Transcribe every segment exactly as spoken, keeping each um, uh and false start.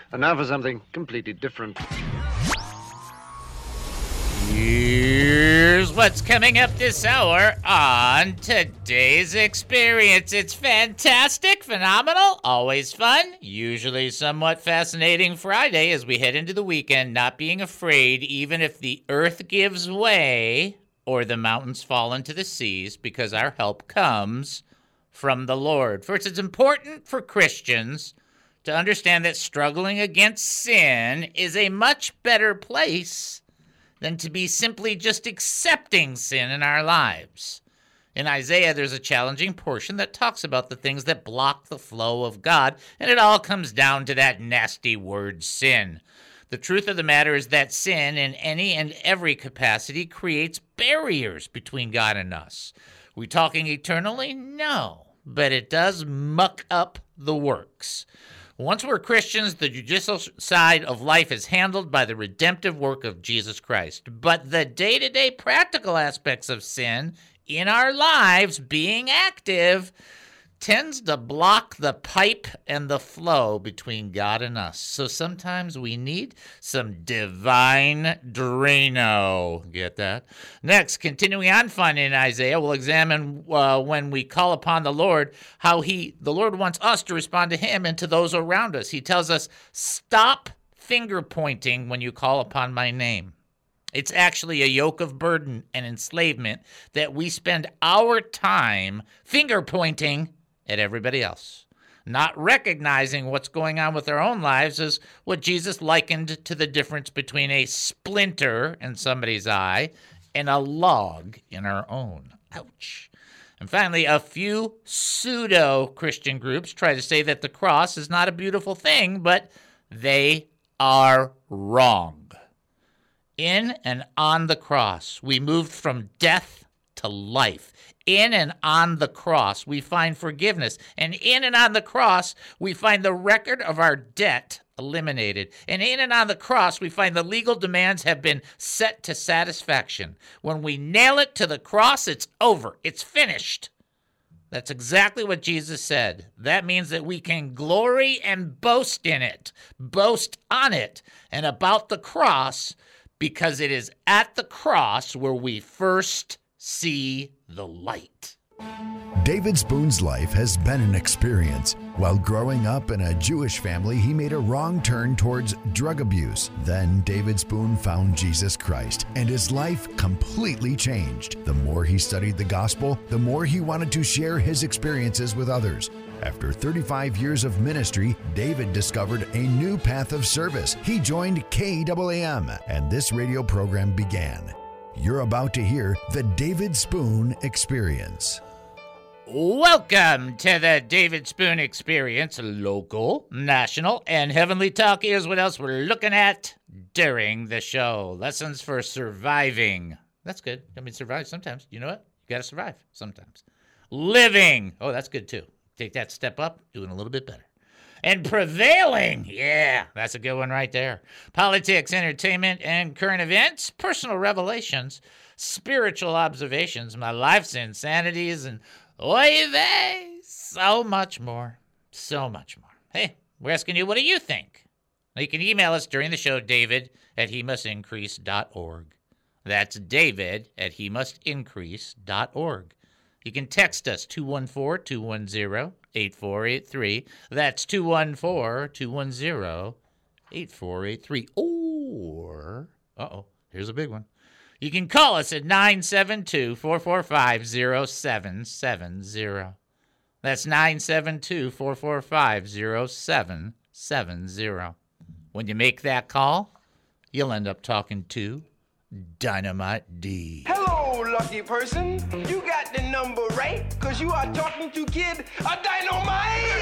And now for something completely different. Here's what's coming up this hour on today's experience. It's fantastic, phenomenal, always fun, usually somewhat fascinating Friday as we head into the weekend, not being afraid even if the earth gives way or the mountains fall into the seas, because our help comes from the Lord. First, it's important for Christians to understand that struggling against sin is a much better place than to be simply just accepting sin in our lives. In Isaiah, there's a challenging portion that talks about the things that block the flow of God, and it all comes down to that nasty word, sin. The truth of the matter is that sin, in any and every capacity, creates barriers between God and us. We talking eternally? No, but it does muck up the works. Once we're Christians, the judicial side of life is handled by the redemptive work of Jesus Christ. But the day-to-day practical aspects of sin in our lives, being active, tends to block the pipe and the flow between God and us. So sometimes we need some divine Drano. Get that? Next, continuing on fun in Isaiah, we'll examine uh, when we call upon the Lord, how he, the Lord wants us to respond to him and to those around us. He tells us, stop finger pointing when you call upon my name. It's actually a yoke of burden and enslavement that we spend our time finger pointing at everybody else, not recognizing what's going on with our own lives is what Jesus likened to the difference between a splinter in somebody's eye and a log in our own. Ouch. And finally, a few pseudo-Christian groups try to say that the cross is not a beautiful thing, but they are wrong. In and on the cross, we moved from death to life. In and on the cross, we find forgiveness. And in and on the cross, we find the record of our debt eliminated. And in and on the cross, we find the legal demands have been set to satisfaction. When we nail it to the cross, it's over. It's finished. That's exactly what Jesus said. That means that we can glory and boast in it, boast on it, and about the cross, because it is at the cross where we first see the light. David Spoon's life has been an experience. While growing up in a Jewish family, he made a wrong turn towards drug abuse. Then David Spoon found Jesus Christ, and his life completely changed. The more he studied the gospel, the more he wanted to share his experiences with others. After thirty-five years of ministry, David discovered a new path of service. He joined K A A M, and this radio program began. You're about to hear the David Spoon Experience. Welcome to the David Spoon Experience. Local, national, and heavenly talk is what else we're looking at during the show. Lessons for surviving. That's good. I mean, survive sometimes. You know what? You got to survive sometimes. Living. Oh, that's good too. Take that step up, doing a little bit better. And prevailing. Yeah, that's a good one right there. Politics, entertainment, and current events, personal revelations, spiritual observations, my life's insanities, and oy vey, so much more. So much more. Hey, we're asking you, what do you think? Now, you can email us during the show, David at he must increase dot org. That's David at he must increase dot org. You can text us, two one four, two one zero, eight four eight three. That's two one four, two one zero, eight four eight three. Or, uh-oh, here's a big one. You can call us at nine seven two, four four five, zero seven seven zero. That's nine seven two, four four five, zero seven seven zero. When you make that call, you'll end up talking to Dynamite D. Hello, lucky person. You got the number right, because you are talking to Kid a Dynamite.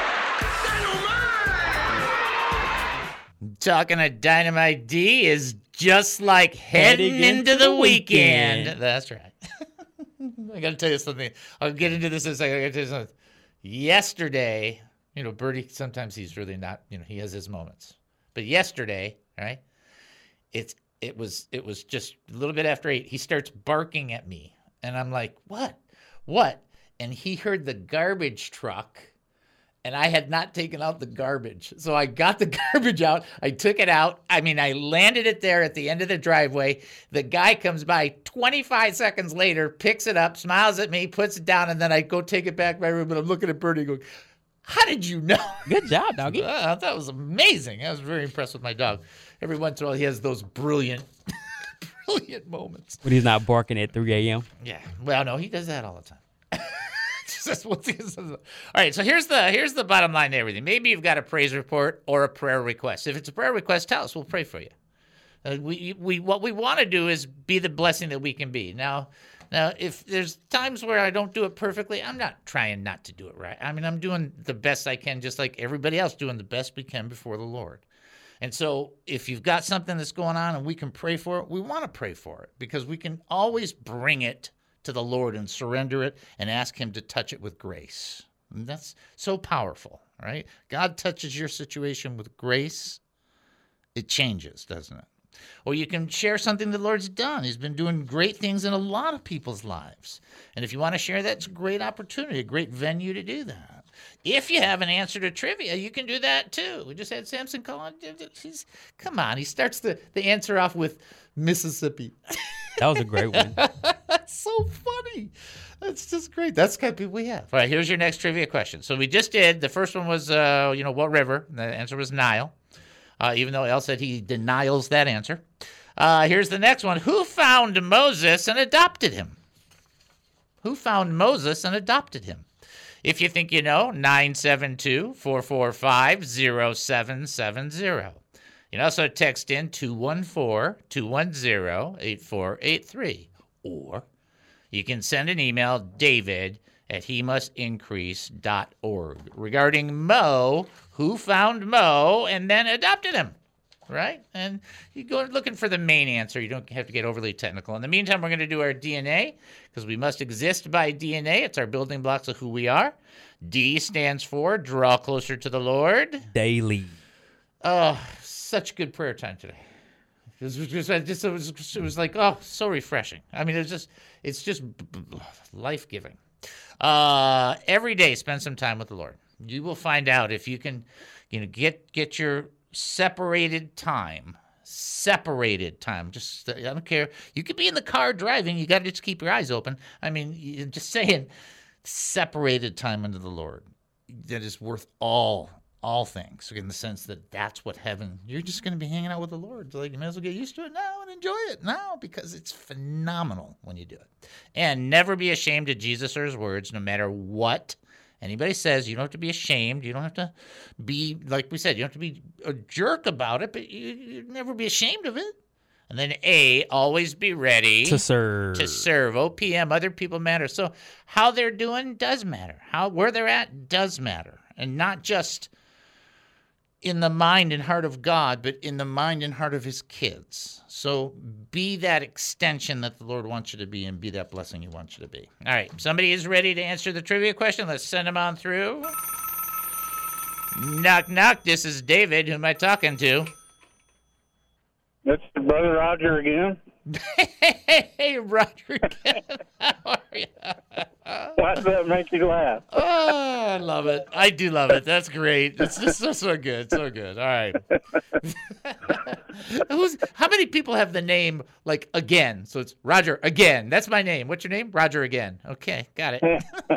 Dynamite! Talking to Dynamite D is just like heading, heading into, into the weekend. weekend. That's right. I got to tell you something. I'll get into this in a second. I got to tell you something. Yesterday, you know, Bertie, sometimes he's really not, you know, he has his moments. But yesterday, right, it's It was it was just a little bit after eight. He starts barking at me. And I'm like, what? What? And he heard the garbage truck and I had not taken out the garbage. So I got the garbage out. I took it out. I mean, I landed it there at the end of the driveway. The guy comes by twenty-five seconds later, picks it up, smiles at me, puts it down, and then I go take it back to my room, and I'm looking at Bernie going, how did you know? Good job, doggy. Uh, that was amazing. I was very impressed with my dog. Every once in a while, he has those brilliant, brilliant moments. When he's not barking at three a.m. Yeah. Well, no, he does that all the time. Just what's he- all right, so here's the here's the bottom line to everything. Maybe you've got a praise report or a prayer request. If it's a prayer request, tell us. We'll pray for you. Uh, we we what we want to do is be the blessing that we can be. Now, now if there's times where I don't do it perfectly, I'm not trying not to do it right. I mean, I'm doing the best I can, just like everybody else doing the best we can before the Lord. And so if you've got something that's going on and we can pray for it, we want to pray for it because we can always bring it to the Lord and surrender it and ask him to touch it with grace. And that's so powerful, right? God touches your situation with grace. It changes, doesn't it? Or you can share something the Lord's done. He's been doing great things in a lot of people's lives. And if you want to share that, it's a great opportunity, a great venue to do that. If you have an answer to trivia, you can do that too. We just had Samson call on. He's, come on, he starts the, the answer off with Mississippi. That was a great one. That's so funny. That's just great. That's the kind of people we have. All right, here's your next trivia question. So we just did, the first one was, uh, you know, what river? The answer was Nile, uh, even though El said he denials that answer. Uh, here's the next one. Who found Moses and adopted him? Who found Moses and adopted him? If you think you know, nine seven two, four four five, zero seven seven zero. You can also text in two one four, two one zero, eight four eight three. Or you can send an email, david at he must increase dot org, regarding Mo, who found Mo and then adopted him, right? And you go looking for the main answer. You don't have to get overly technical. In the meantime, we're going to do our D N A, because we must exist by D N A. It's our building blocks of who we are. D stands for draw closer to the Lord. Daily. Oh, such good prayer time today. It was just, it just- it was, it was like, oh, so refreshing. I mean, it's just, it's just life-giving. Uh, every day, spend some time with the Lord. You will find out if you can, you know, get get your separated time. Separated time. Just, I don't care. You could be in the car driving. You got to just keep your eyes open. I mean, you- just saying, separated time unto the Lord. That is worth all all things, in the sense that that's what heaven, you're just going to be hanging out with the Lord. Like, you may as well get used to it now and enjoy it now, because it's phenomenal when you do it. And never be ashamed of Jesus or his words, no matter what anybody says. You don't have to be ashamed. You don't have to be, like we said, you don't have to be a jerk about it, but you, you never be ashamed of it. And then A, always be ready To serve. to serve. O P M, other people matter. So how they're doing does matter. How where they're at does matter. And not just in the mind and heart of God, but in the mind and heart of his kids. So be that extension that the Lord wants you to be, and be that blessing he wants you to be. All right, somebody is ready to answer the trivia question. Let's send them on through. Knock, knock. This is David. Who am I talking to? That's Brother Roger again. Hey, hey, Roger. Again. How are you? Why does that make you laugh? Oh, I love it. I do love it. That's great. It's just so, so good. So good. All right. Who's, how many people have the name, like, again? So it's Roger again. That's my name. What's your name? Roger again. Okay. Got it.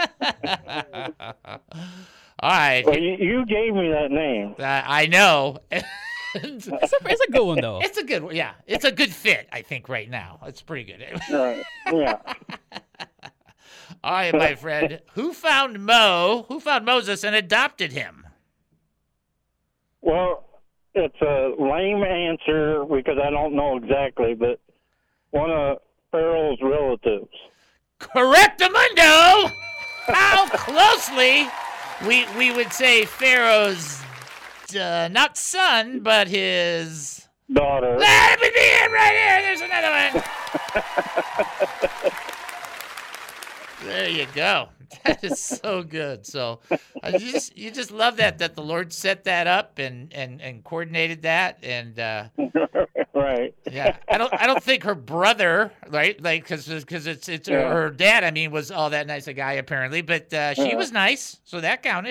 All right. Well, you, you gave me that name. Uh, I know. It's a, it's a good one, though. It's a good one. Yeah. It's a good fit, I think, right now. It's pretty good. Right. Yeah. All right, my friend. Who found Mo? Who found Moses and adopted him? Well, it's a lame answer because I don't know exactly, but one of Pharaoh's relatives. Correctamundo! How closely we we would say Pharaoh's uh, not son, but his Daughter. Let me be it right here. There's another one. There you go. That is so good. So I just you just love that that the Lord set that up and and and coordinated that, and uh, Right. yeah. I don't I don't think her brother, right? Like because because it's it's Yeah. her dad. I mean, was all that nice a guy apparently, but uh, she Yeah. was nice, so that counted.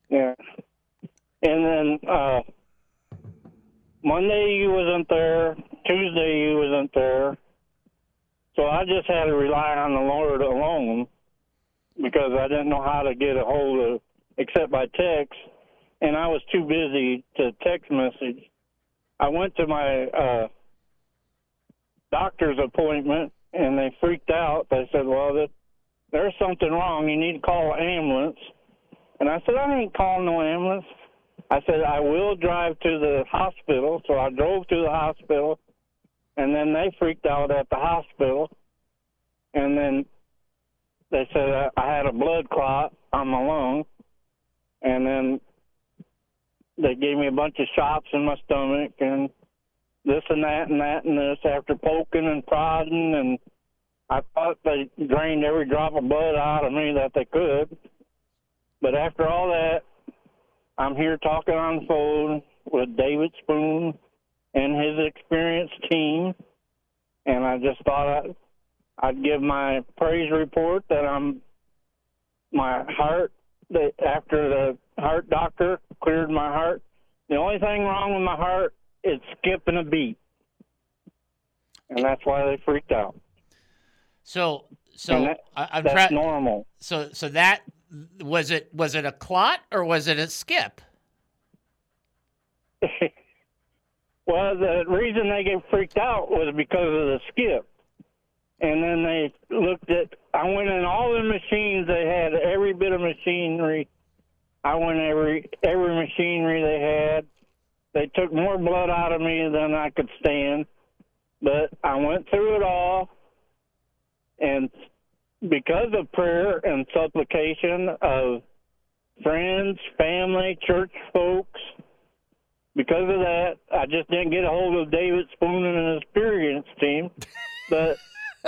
Yeah. And then uh, Monday you wasn't there. Tuesday you wasn't there. So I just had to rely on the Lord alone because I didn't know how to get a hold of, except by text, and I was too busy to text message. I went to my uh, doctor's appointment, and they freaked out. They said, well, that, there's something wrong. You need to call an ambulance. And I said, I ain't calling no ambulance. I said, I will drive to the hospital. So I drove to the hospital, and then they freaked out at the hospital. And then they said I, I had a blood clot on my lung. And then they gave me a bunch of shots in my stomach and this and that and that and this after poking and prodding. And I thought they drained every drop of blood out of me that they could. But after all that, I'm here talking on the phone with David Spoon and his experienced team. And I just thought I'd, I'd give my praise report that I'm, my heart, that after the heart doctor cleared my heart, the only thing wrong with my heart is skipping a beat. And that's why they freaked out. So, so that, I, I'm that's tra- normal. So, so that was it. Was it a clot or was it a skip? Well, the reason they get freaked out was because of the skip. And then they looked at, I went in all the machines they had, every bit of machinery. I went every every machinery they had. They took more blood out of me than I could stand. But I went through it all. And because of prayer and supplication of friends, family, church folks, because of that, I just didn't get a hold of David Spoon and his experience team. But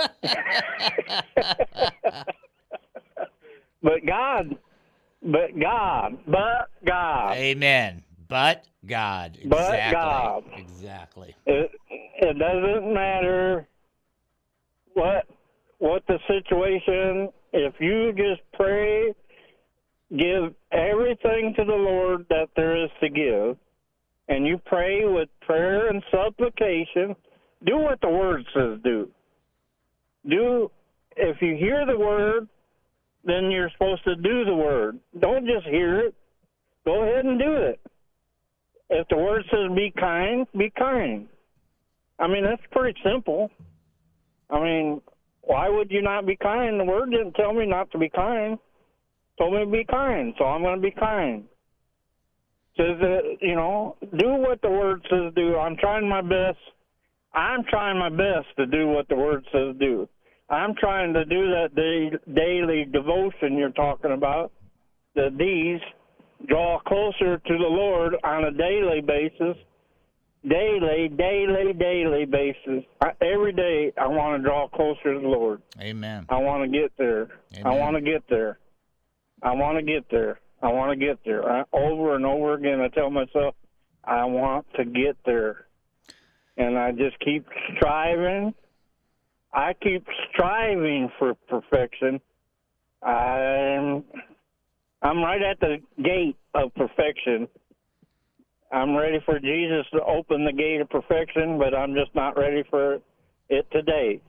but God, but God, but God. Amen. But God. Exactly. But God. Exactly. It, it doesn't matter what what the situation. If you just pray, give everything to the Lord that there is to give, and you pray with prayer and supplication, do what the Word says do. Do, if you hear the Word, then you're supposed to do the Word. Don't just hear it. Go ahead and do it. If the Word says be kind, be kind. I mean, that's pretty simple. I mean, why would you not be kind? The Word didn't tell me not to be kind. It told me to be kind, so I'm going to be kind. Says that, you know, do what the Word says do. I'm trying my best. I'm trying my best to do what the Word says do. I'm trying to do that day, daily devotion you're talking about, that these draw closer to the Lord on a daily basis, daily, daily, daily basis. I, every day I want to draw closer to the Lord. Amen. I want to get there. Amen. I want to get there. I want to get there. I want to get there. I, over and over again, I tell myself, I want to get there. And I just keep striving. I keep striving for perfection. I'm, I'm right at the gate of perfection. I'm ready for Jesus to open the gate of perfection, but I'm just not ready for it today.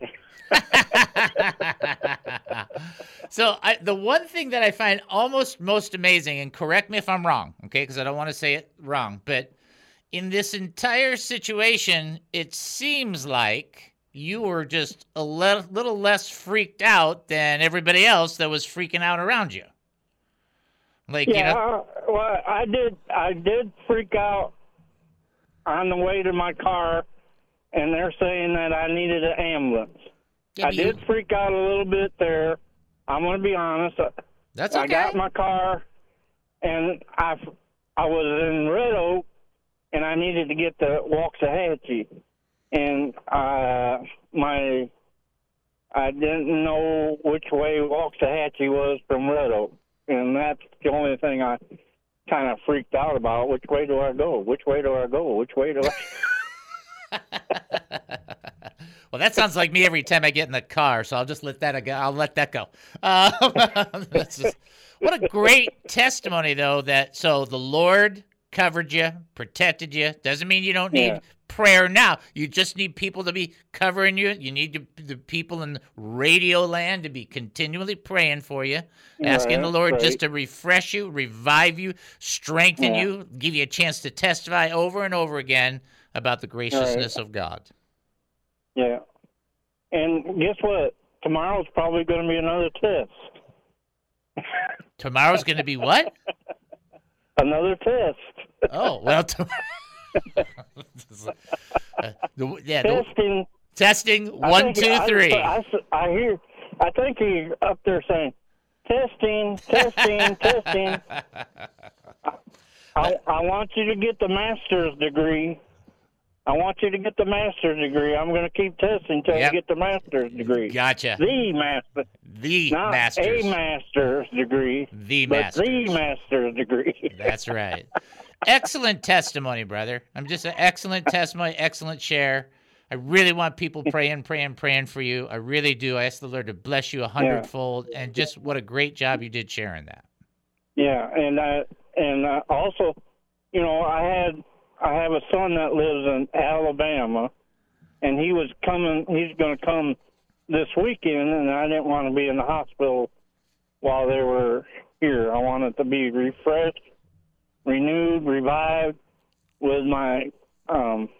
So I, the one thing that I find almost most amazing, and correct me if I'm wrong, okay, because I don't want to say it wrong, but in this entire situation, it seems like you were just a le- little less freaked out than everybody else that was freaking out around you. Like, yeah, you know, well, I did. I did freak out on the way to my car, and they're saying that I needed an ambulance. Yeah, I did you... freak out a little bit there. I'm going to be honest. That's okay. I got my car, and I, I was in Red Oak, and I needed to get to Waxahachie, and uh, my I didn't know which way Waxahachie was from Red Oak, and that's the only thing I kind of freaked out about. Which way do I go? Which way do I go? Which way do I? Well, that sounds like me every time I get in the car, so I'll just let that go. I'll let that go. Um, that's just, what a great testimony, though, that so the Lord covered you, protected you. Doesn't mean you don't need Yeah. prayer now. You just need people to be covering you. You need to, the people in radio land to be continually praying for you, asking Right, the Lord right. just to refresh you, revive you, strengthen Yeah. you, give you a chance to testify over and over again about the graciousness of God. Yeah. And guess what? Tomorrow's probably going to be another test. Tomorrow's going to be what? Another test. Oh, well, tomorrow. uh, the, yeah, the, Testing. testing, I one, think- two, I- three. I, I hear, I think he's up there saying, testing, testing, testing. I, I want you to get the master's degree. I want you to get the master's degree. I'm going to keep testing until Yep. you get the master's degree. Gotcha. The master, The not masters. a master's degree, The but masters. the master's degree. That's right. Excellent testimony, brother. I'm just an excellent testimony, excellent share. I really want people praying, praying, praying for you. I really do. I ask the Lord to bless you a hundredfold, and just what a great job you did sharing that. Yeah, and uh, and uh, also, you know, I had I have a son that lives in Alabama, and he was coming. He's going to come this weekend, and I didn't want to be in the hospital while they were here. I wanted to be refreshed, renewed, revived with my um.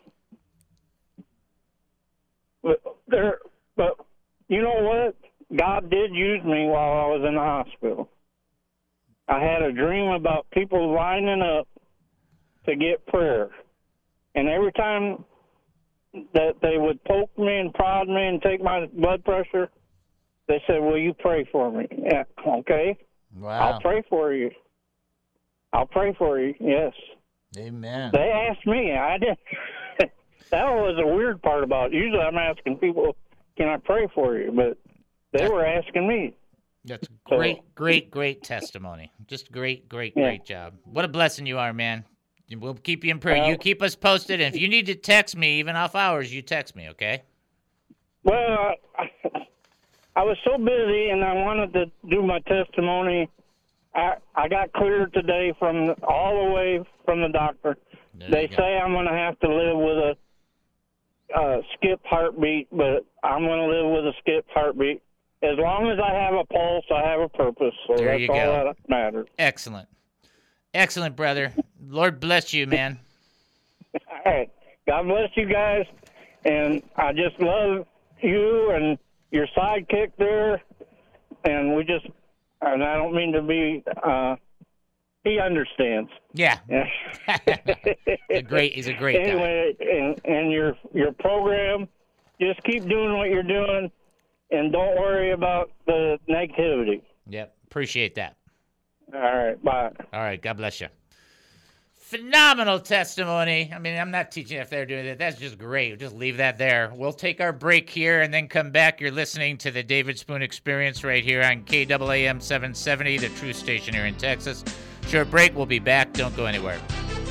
But there, but you know what? God did use me while I was in the hospital. I had a dream about people lining up to get prayer. And every time that they would poke me and prod me and take my blood pressure, they said, will you pray for me? Yeah, okay. Wow. I'll pray for you. I'll pray for you, yes. Amen. They asked me. I didn't. That was a weird part about it. Usually I'm asking people, can I pray for you? But they were asking me. That's So- great, great, great testimony. Just great, great, Yeah. great job. What a blessing you are, man. We'll keep you in prayer. Well- You keep us posted. And if you need to text me, even off hours, you text me, okay? Well, I, I was so busy, and I wanted to do my testimony. I I got cleared today from all the way from the doctor. There They you go. say I'm going to have to live with a uh, skip heartbeat, but I'm going to live with a skip heartbeat. As long as I have a pulse, I have a purpose. So There that's you all go. that matters. Excellent. Excellent, brother. Lord bless you, man. All right. God bless you guys. And I just love you and your sidekick there. And we just, and I don't mean to be, uh, he understands. Yeah. Yeah. He's a great, he's a great guy. Anyway, and, and your your program, just keep doing what you're doing, and don't worry about the negativity. Yep. Appreciate that. All right, bye. All right. God bless you. Phenomenal testimony. I mean, I'm not teaching if they're doing that. That's just great. Just leave that there. We'll take our break here and then come back. You're listening to the David Spoon Experience right here on K A A M seven seventy, the True Station here in Texas. Short break. We'll be back. Don't go anywhere.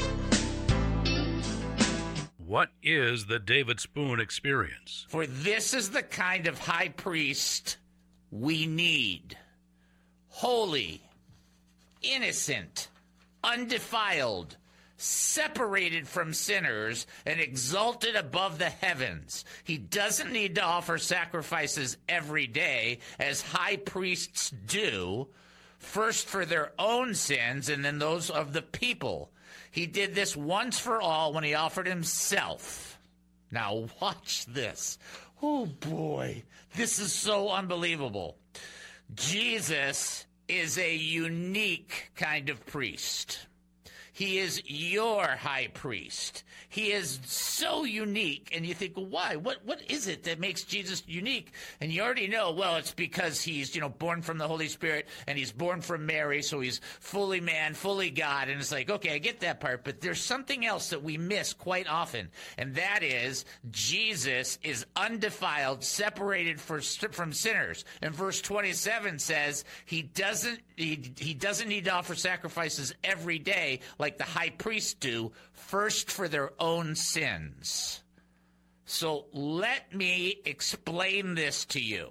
What is the David Spoon Experience? For this is the kind of high priest we need. Holy, innocent, undefiled, separated from sinners, and exalted above the heavens. He doesn't need to offer sacrifices every day, as high priests do, first for their own sins and then those of the people. He did this once for all when he offered himself. Now watch this. Oh boy, this is so unbelievable. Jesus is a unique kind of priest. He is your high priest. He is so unique, and you think, well, why? What what is it that makes Jesus unique? And you already know, well, it's because he's, you know, born from the Holy Spirit, and he's born from Mary, so he's fully man, fully God. And it's like, okay, I get that part, but there's something else that we miss quite often, and that is Jesus is undefiled, separated for, from sinners. And verse twenty-seven says he doesn't he, he doesn't need to offer sacrifices every day like the high priests do, first for their own sins. So let me explain this to you.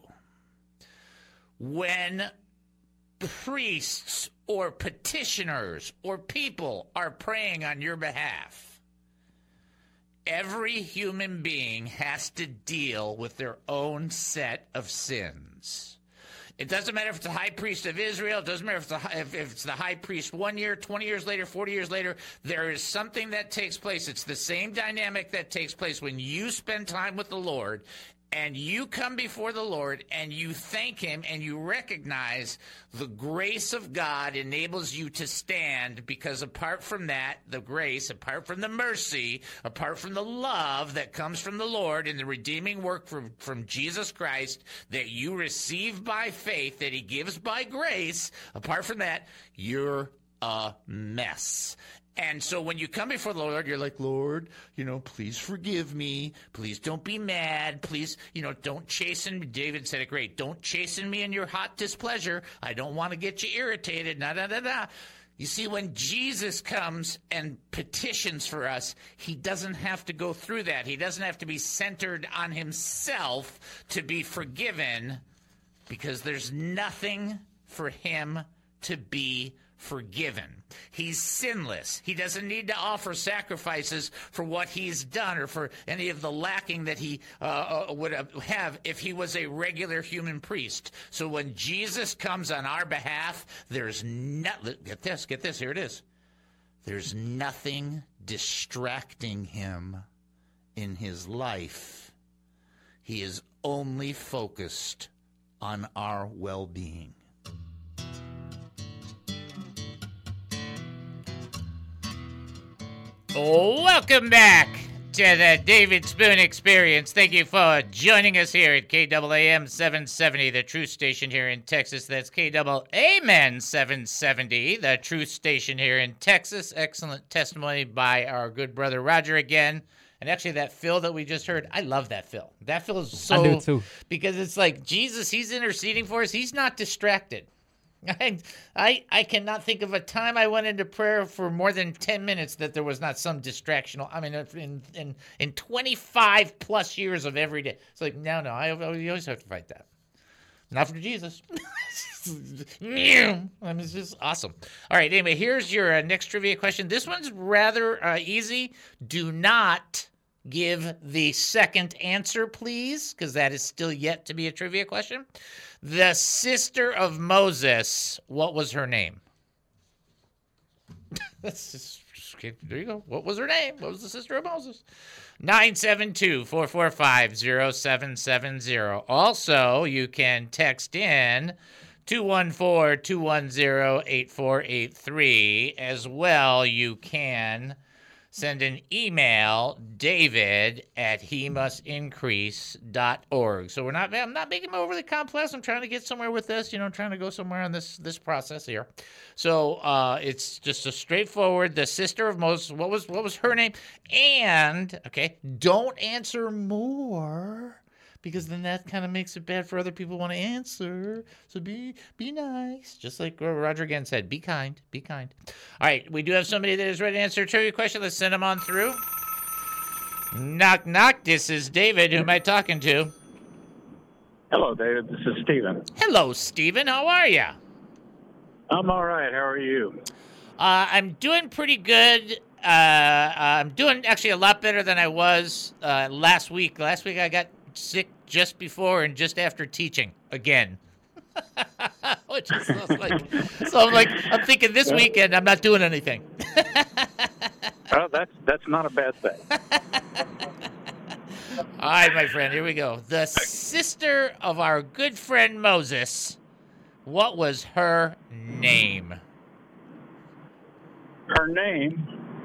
When priests or petitioners or people are praying on your behalf, every human being has to deal with their own set of sins. It doesn't matter if it's the high priest of Israel. It doesn't matter if it's, the, if, if it's the high priest one year, twenty years later, forty years later. There is something that takes place. It's the same dynamic that takes place when you spend time with the Lord and you come before the Lord and you thank him and you recognize the grace of God enables you to stand, because apart from that, the grace, apart from the mercy, apart from the love that comes from the Lord and the redeeming work from, from Jesus Christ that you receive by faith, that he gives by grace, apart from that, you're a mess. And so when you come before the Lord, you're like, Lord, you know, please forgive me. Please don't be mad. Please, you know, don't chasten me. David said it great. Don't chasten me in your hot displeasure. I don't want to get you irritated. Na, na, na, na. You see, when Jesus comes and petitions for us, he doesn't have to go through that. He doesn't have to be centered on himself to be forgiven, because there's nothing for him to be forgiven. He's sinless. He doesn't need to offer sacrifices for what he's done or for any of the lacking that he uh, would have if he was a regular human priest. So when Jesus comes on our behalf, there's not, get this, get this, here it is. There's nothing distracting him in his life. He is only focused on our well-being. Welcome back to the David Spoon Experience. Thank you for joining us here at K A A M seven seventy, the Truth Station here in Texas. That's K A A M N seven seventy, the Truth Station here in Texas. Excellent testimony by our good brother Roger again. And actually, that fill that we just heard, I love that fill. That fill is so... I do too. Because it's like, Jesus, he's interceding for us. He's not distracted. I, I I cannot think of a time I went into prayer for more than ten minutes that there was not some distractional. I mean, in in, in twenty-five plus years of every day. It's like, no, no, I, I you always have to fight that. Not for Jesus. I mean, it's just awesome. All right, anyway, here's your uh, next trivia question. This one's rather uh, easy. Do not give the second answer, please, because that is still yet to be a trivia question. The sister of Moses, what was her name? That's just, there you go. What was her name? What was the sister of Moses? nine seven two, four four five, zero seven seven zero. Also, you can text in two one four, two one zero, eight four eight three. As well, you can send an email, david at he must increase dot org. So we're not, I'm not making it overly complex. I'm trying to get somewhere with this, you know, I'm trying to go somewhere on this this process here. So uh, it's just a straightforward, the sister of Moses, what was what was her name? And, okay, don't answer more, because then that kind of makes it bad for other people who want to answer. So be be nice. Just like Roger again said, be kind. Be kind. All right, we do have somebody that is ready to answer a trivia question. Let's send them on through. Knock, knock. This is David. Who am I talking to? Hello, David. This is Stephen. Hello, Stephen. How are you? I'm all right. How are you? Uh, I'm doing pretty good. Uh, I'm doing actually a lot better than I was uh, last week. Last week I got sick just before and just after teaching again. Which is so, like, so I'm like, I'm thinking this weekend I'm not doing anything. Oh, that's that's not a bad thing. All right, my friend, here we go. The sister of our good friend Moses, what was her name? Her name,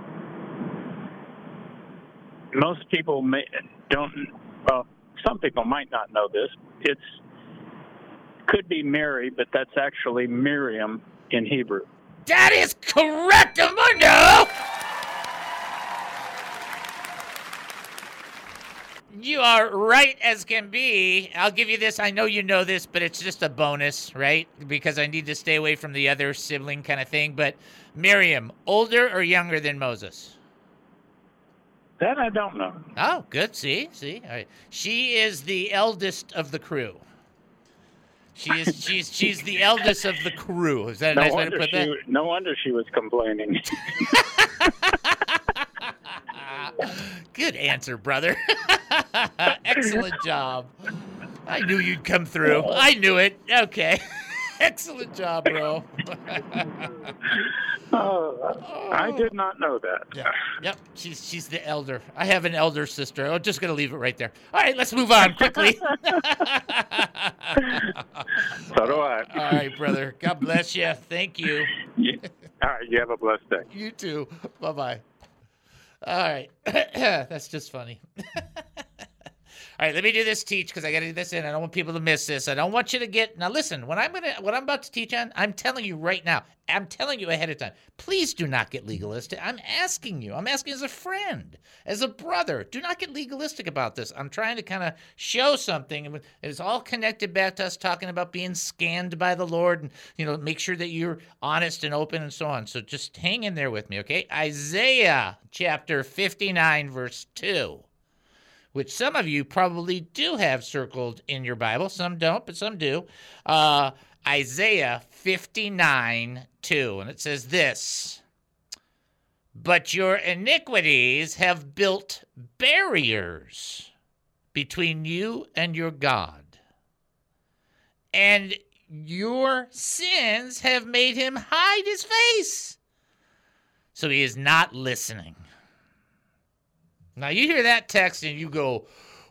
most people may, don't, well, some people might not know this. It's could be Mary, but that's actually Miriam in Hebrew. That is correct, Amundo! You are right as can be. I'll give you this. I know you know this, but it's just a bonus, right? Because I need to stay away from the other sibling kind of thing. But Miriam, older or younger than Moses? That I don't know. Oh, good. See, see. All right. She is the eldest of the crew. She is. She's. She's the eldest of the crew. Is that a No nice way to wonder put she. that? No wonder she was complaining. Good answer, brother. Excellent job. I knew you'd come through. I knew it. Okay. Excellent job, bro. Oh, I did not know that. Yeah. Yep. She's she's the elder. I have an elder sister. I'm just gonna leave it right there. All right, let's move on quickly. So do I. All right, brother. God bless you. Thank you. You- All right, you have a blessed day. You too. Bye bye. All right. That's just funny. All right, let me do this teach because I got to do this in. I don't want people to miss this. I don't want you to get now. Listen, when I'm gonna, what I'm about to teach on, I'm telling you right now. I'm telling you ahead of time. Please do not get legalistic. I'm asking you. I'm asking as a friend, as a brother. Do not get legalistic about this. I'm trying to kind of show something, and it's all connected back to us talking about being scanned by the Lord, and you know, make sure that you're honest and open and so on. So just hang in there with me, okay? Isaiah chapter fifty-nine, verse two. Which some of you probably do have circled in your Bible. Some don't, but some do. Uh, Isaiah fifty-nine, two. And it says this, "But your iniquities have built barriers between you and your God, and your sins have made him hide his face, so he is not listening." Now, you hear that text and you go,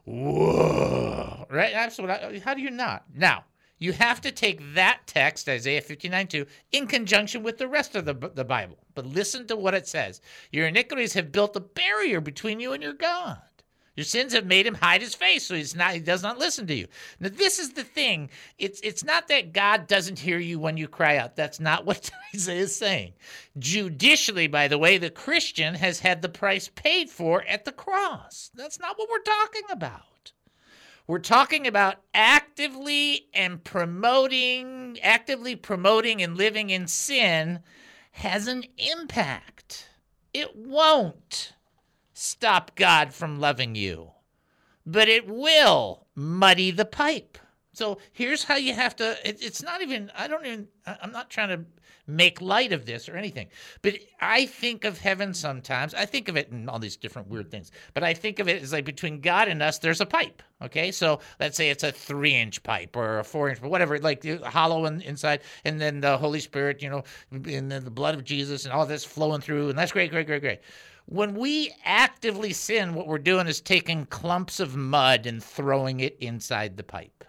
whoa, right? That's what I, how do you not? Now, you have to take that text, Isaiah fifty-nine, two, in conjunction with the rest of the, the Bible. But listen to what it says. Your iniquities have built a barrier between you and your God. Your sins have made him hide his face, so he's not, he does not listen to you. Now, this is the thing. It's it's not that God doesn't hear you when you cry out. That's not what Isaiah is saying. Judicially, by the way, the Christian has had the price paid for at the cross. That's not what we're talking about. We're talking about actively and promoting, actively promoting and living in sin has an impact. It won't stop God from loving you, but it will muddy the pipe. So here's how you have to, it, it's not even, I don't even, I'm not trying to make light of this or anything, but I think of heaven sometimes, I think of it in all these different weird things, but I think of it as like between God and us, there's a pipe, okay? So let's say it's a three inch pipe or a four inch, but whatever, like hollow in, inside, and then the Holy Spirit, you know, and then the blood of Jesus and all this flowing through, and that's great, great, great, great. When we actively sin, what we're doing is taking clumps of mud and throwing it inside the pipe.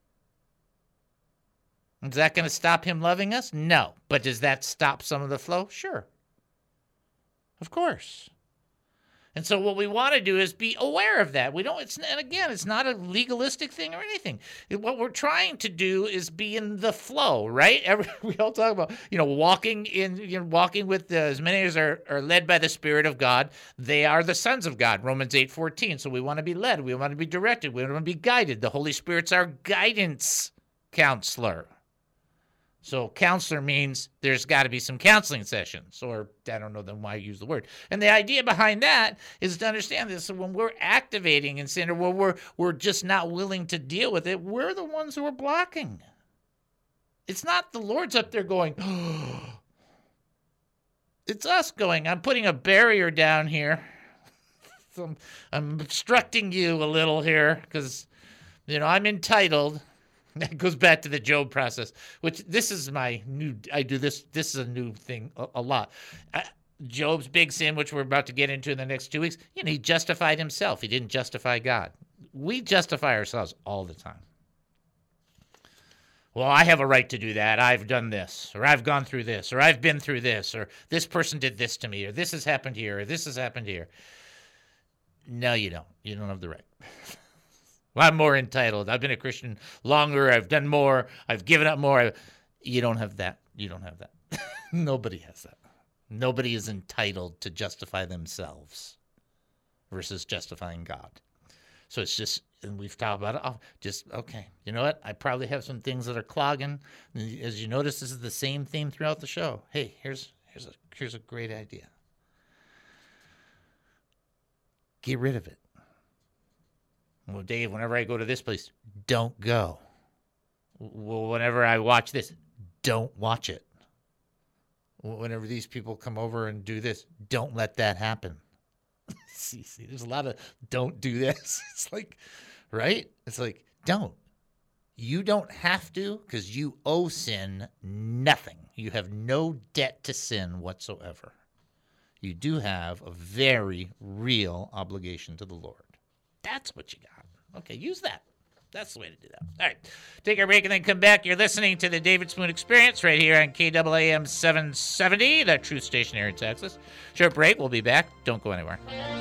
Is that going to stop him loving us? No. But does that stop some of the flow? Sure. Of course. And so what we want to do is be aware of that. We don't, it's, and again, it's not a legalistic thing or anything. What we're trying to do is be in the flow, right? Every, we all talk about, you know, walking in, you know, walking with the, as many as are, are led by the Spirit of God, they are the sons of God, Romans eight fourteen. So we want to be led. We want to be directed. We want to be guided. The Holy Spirit's our guidance counselor. So counselor means there's got to be some counseling sessions, or I don't know then why I use the word. And the idea behind that is to understand this. So when we're activating in sin, or when we're, we're just not willing to deal with it, we're the ones who are blocking. It's not the Lord's up there going, oh. It's us going, I'm putting a barrier down here. So I'm, I'm obstructing you a little here because, you know, I'm entitled. That goes back to the Job process, which this is my new, I do this, this is a new thing a, a lot. I, Job's big sin, which we're about to get into in the next two weeks, you know, he justified himself. He didn't justify God. We justify ourselves all the time. Well, I have a right to do that. I've done this, or I've gone through this, or I've been through this, or this person did this to me, or this has happened here, or this has happened here. No, you don't. You don't have the right. Well, I'm more entitled. I've been a Christian longer. I've done more. I've given up more. You don't have that. You don't have that. Nobody has that. Nobody is entitled to justify themselves versus justifying God. So it's just, and we've talked about it, oh, just, okay, you know what? I probably have some things that are clogging. As you notice, this is the same theme throughout the show. Hey, here's here's a here's a great idea. Get rid of it. Well, Dave, whenever I go to this place, don't go. Well, whenever I watch this, don't watch it. Whenever these people come over and do this, don't let that happen. see, see, there's a lot of don't do this. It's like, right? It's like, don't. You don't have to because you owe sin nothing. You have no debt to sin whatsoever. You do have a very real obligation to the Lord. That's what you got. Okay, use that. That's the way to do that. All right, take our break and then come back. You're listening to the David Spoon Experience right here on K A A M seven seventy, the truth station here in Texas. Short break. We'll be back. Don't go anywhere.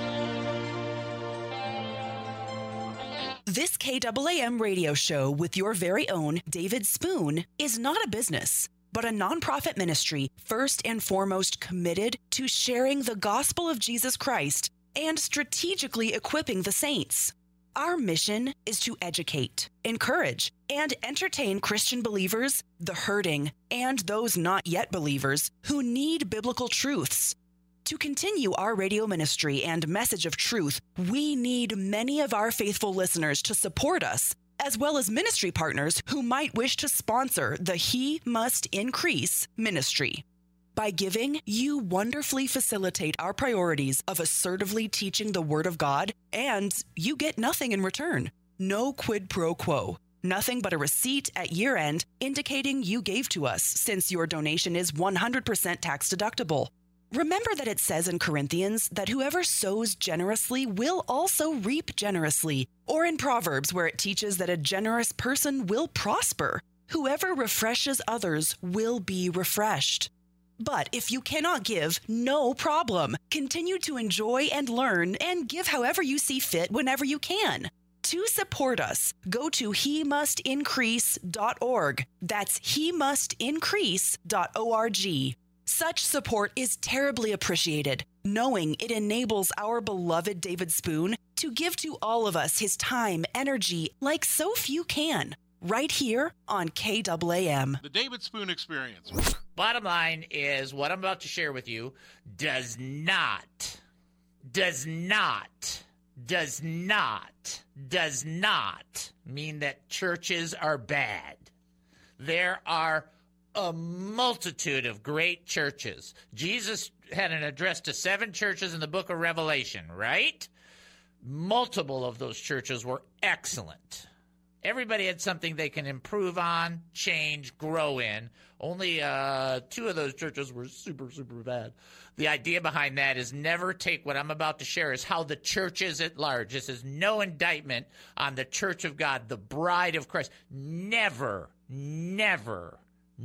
This K A A M radio show with your very own David Spoon is not a business, but a nonprofit ministry first and foremost committed to sharing the gospel of Jesus Christ and strategically equipping the saints. Our mission is to educate, encourage, and entertain Christian believers, the hurting, and those not yet believers who need biblical truths. To continue our radio ministry and message of truth, we need many of our faithful listeners to support us, as well as ministry partners who might wish to sponsor the He Must Increase ministry. By giving, you wonderfully facilitate our priorities of assertively teaching the Word of God, and you get nothing in return. No quid pro quo. Nothing but a receipt at year end indicating you gave to us, since your donation is one hundred percent tax deductible. Remember that it says in Corinthians that whoever sows generously will also reap generously, or in Proverbs where it teaches that a generous person will prosper. Whoever refreshes others will be refreshed. But if you cannot give, no problem. Continue to enjoy and learn and give however you see fit whenever you can. To support us, go to he must increase dot org. That's he must increase dot org. Such support is terribly appreciated, knowing it enables our beloved David Spoon to give to all of us his time, energy, like so few can, right here on K A A M. The David Spoon Experience. Bottom line is what I'm about to share with you does not, does not, does not, does not mean that churches are bad. There are a multitude of great churches. Jesus had an address to seven churches in the book of Revelation, right? Multiple of those churches were excellent. Everybody had something they can improve on, change, grow in. Only uh, two of those churches were super, super bad. The idea behind that is never take what I'm about to share as how the church is at large. This is no indictment on the church of God, the bride of Christ. Never, never,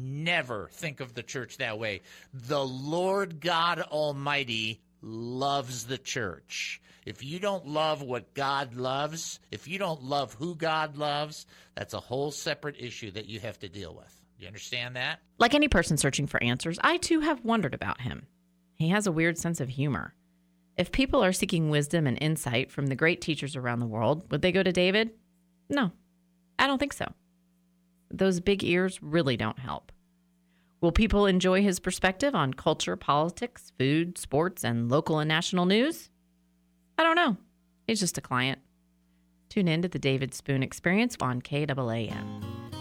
never think of the church that way. The Lord God Almighty loves the church. If you don't love what God loves, if you don't love who God loves, that's a whole separate issue that you have to deal with. You understand that? Like any person searching for answers, I too have wondered about him. He has a weird sense of humor. If people are seeking wisdom and insight from the great teachers around the world, would they go to David? No, I don't think so. Those big ears really don't help. Will people enjoy his perspective on culture, politics, food, sports, and local and national news? I don't know. He's just a client. Tune in to the David Spoon Experience on K A A M.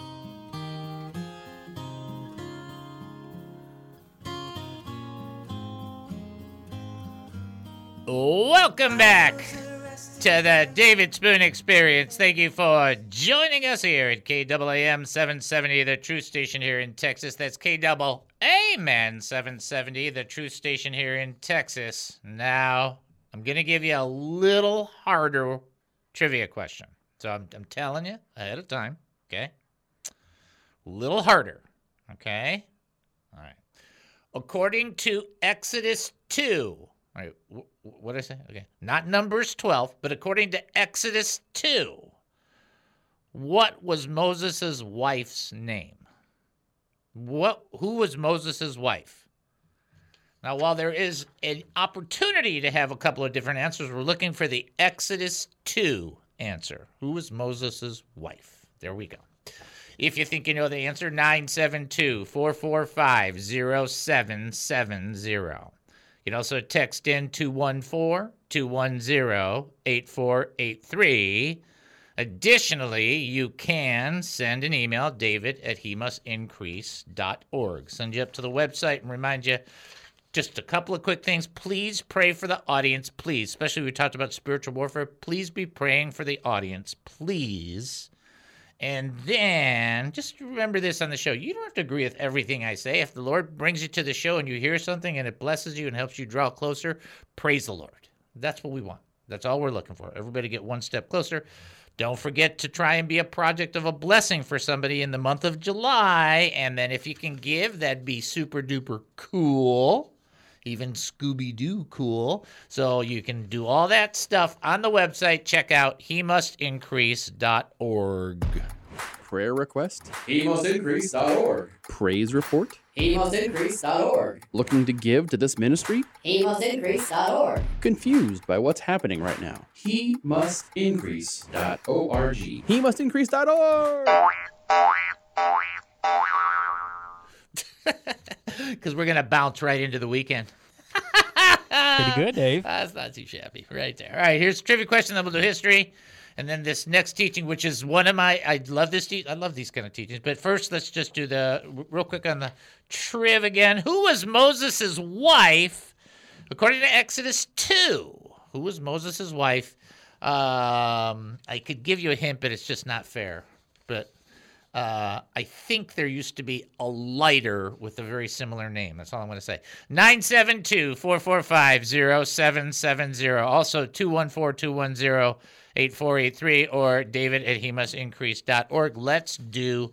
Welcome back to the David Spoon Experience. Thank you for joining us here at K A A M seven seventy, the truth station here in Texas. That's K A A M seven seventy, the truth station here in Texas. Now, I'm going to give you a little harder trivia question. So I'm, I'm telling you ahead of time, okay? A little harder, okay? All right. According to Exodus two, all right, wh- what did I say? Okay, not Numbers twelve, but according to Exodus two, what was Moses' wife's name? What? Who was Moses' wife? Now, while there is an opportunity to have a couple of different answers, we're looking for the Exodus two answer. Who was Moses' wife? There we go. If you think you know the answer, nine seven two, four four five, zero seven seven zero. You can also text in two one four, two one zero, eight four eight three. Additionally, you can send an email, david at he must increase dot org. Send you up to the website and remind you just a couple of quick things. Please pray for the audience, please. Especially we talked about spiritual warfare. Please be praying for the audience, please. And then just remember this on the show. You don't have to agree with everything I say. If the Lord brings you to the show and you hear something and it blesses you and helps you draw closer, praise the Lord. That's what we want. That's all we're looking for. Everybody get one step closer. Don't forget to try and be a project of a blessing for somebody in the month of July. And then if you can give, that'd be super duper cool. Even Scooby-Doo cool. So you can do all that stuff on the website. Check out he must increase dot org. Prayer request? he must increase dot org. Praise report? he must increase dot org. Looking to give to this ministry? he must increase dot org. Confused by what's happening right now? he must increase dot org. he must increase dot org. Because we're going to bounce right into the weekend. Pretty good, Dave. That's not too shabby. Right there. All right, here's a trivia question, then we'll do history. And then this next teaching, which is one of my, I love this, te- I love these kind of teachings. But first, let's just do the, real quick on the triv again. Who was Moses' wife, according to Exodus two? Who was Moses' wife? Um, I could give you a hint, but it's just not fair. But uh, I think there used to be a lighter with a very similar name. That's all I'm going to say. nine seven two, four four five, zero seven seven zero. Also, two one four, two one zero, eight four eight three or david at he must increase dot org. Let's do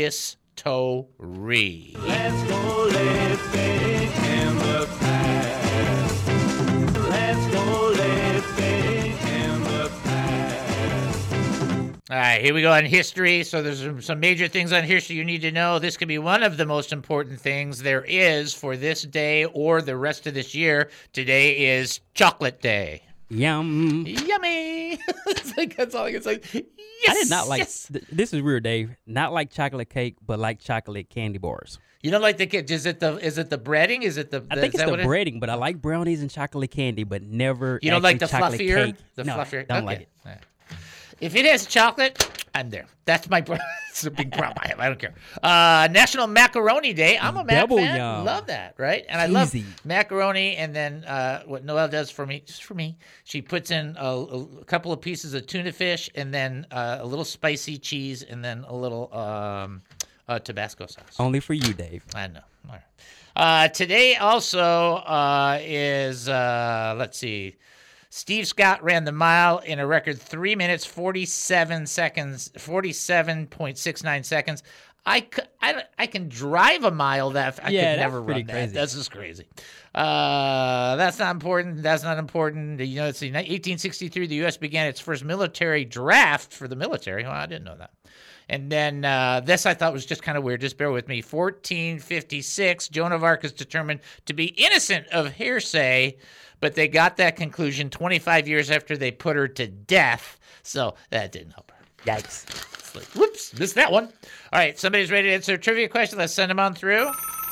history. Let's go living in the past. Let's go living in the past. All right, here we go on history. So there's some- some major things on history you need to know. This could be one of the most important things there is for this day or the rest of this year. Today is Chocolate Day. Yum. Yummy. It's like, that's all I can say. Yes, I did not like, yes. th- this is weird, Dave. Not like chocolate cake, but like chocolate candy bars. You don't like the kid? Is it the is it the breading? Is it the? I the- think is it's that the what it- breading, but I like brownies and chocolate candy, but never You don't like the actually chocolate fluffier? cake. The no, fluffier? don't Okay. like it. All right. If it has chocolate, I'm there. That's my pro- it's a big problem I have. I don't care. Uh, National Macaroni Day. I'm a Mac Double fan. yum. Love that, right? And I Cheesy. love macaroni. And then uh, what Noelle does for me, just for me, she puts in a, a couple of pieces of tuna fish and then uh, a little spicy cheese and then a little um, uh, Tabasco sauce. Only for you, Dave. I know. All right. Uh, today also uh, is, uh, let's see, Steve Scott ran the mile in a record three minutes, forty-seven seconds, forty-seven point six nine seconds. I, c- I, I can drive a mile that I Yeah, could that's never pretty run that. crazy. That's just crazy. Uh, that's not important. That's not important. You know, it's in eighteen sixty-three, the U S began its first military draft for the military. Well, I didn't know that. And then uh, this I thought was just kind of weird. Just bear with me. fourteen fifty-six, Joan of Arc is determined to be innocent of hearsay, but they got that conclusion twenty-five years after they put her to death. So that didn't help her. Yikes. It's like, whoops, missed that one. All right, somebody's ready to answer a trivia question. Let's send them on through.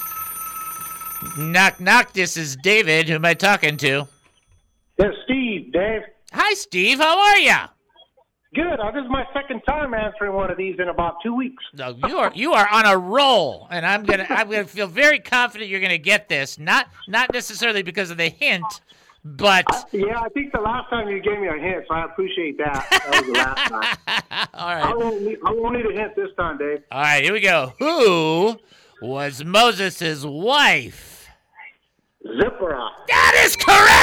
Knock, knock. This is David. Who am I talking to? It's Steve, Dave. Hi, Steve. How are you? Good. Uh, this is my second time answering one of these in about two weeks. No, you are you are on a roll, and I'm gonna I'm gonna feel very confident you're gonna get this. Not not necessarily because of the hint, but Yeah, I think the last time you gave me a hint, so I appreciate that. That was the last time. all I right, won't need, I won't need a hint this time, Dave. all right. Here we go. Who was Moses' wife? Zipporah. That is